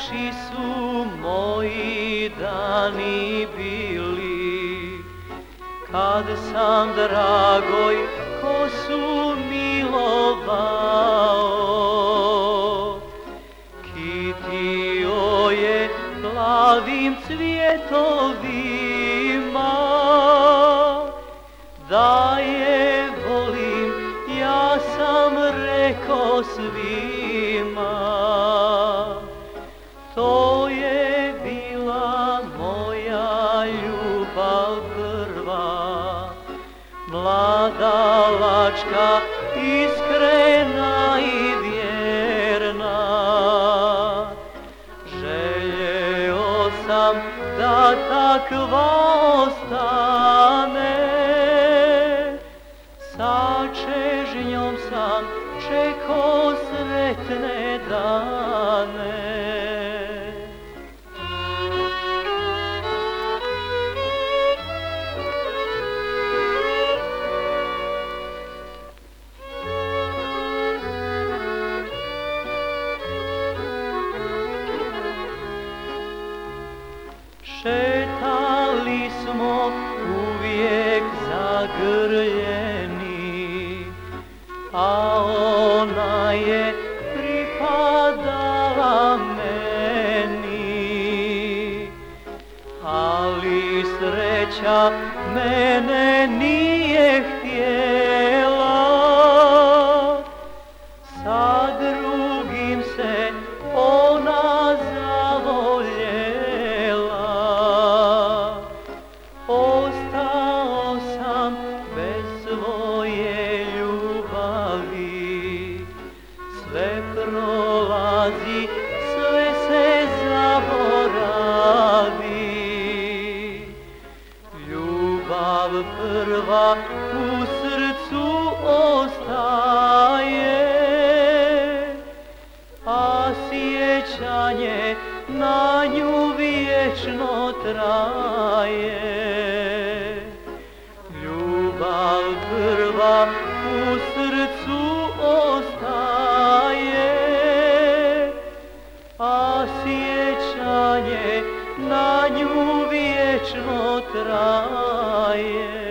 Naši su moji dani bili, kad sam dragoj kosu milovao. Kitio je plavim cvjetovima, da je volim, ja sam rekao svima. To je bila moja ljubav prva, mladalačka, iskrena i vjerna. Željeo sam da takva ostane, sa čežnjom sam čekao sretne dane. Šetali smo uvijek zagrljeni, a ona je pripadala meni. Ali sreća mene nije htjela, sa drugim se ona zavoljela. Ostao sam bez svoje ljubavi, sve prolazi, sve se zaboravi. Ljubav prva u srcu ostaje, a sjećanje na nju vječno traje. Ljubav prva u srcu ostaje, a sjećanje na nju vječno traje.